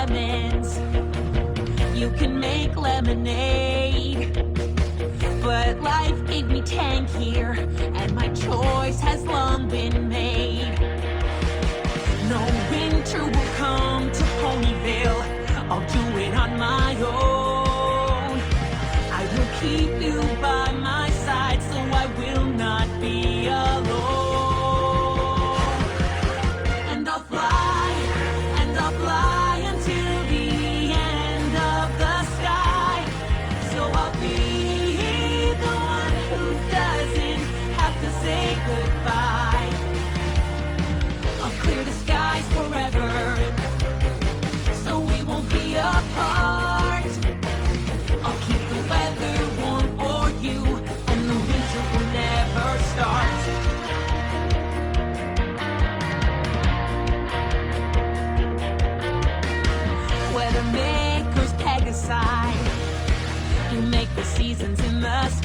lemons, you can make lemonade. But life gave me Tank here, and my choice has long been made. No winter will come to Ponyville, I'll do it on my own. I will keep you by my side, so I will not be alone. And I'll fly until the end of the sky. So I'll be the one who doesn't have to say goodbye. I'll clear the skies forever, so we won't be apart. I'll keep the weather warm for you, and the winter will never start. Weather makers peg aside, you make the seasons in the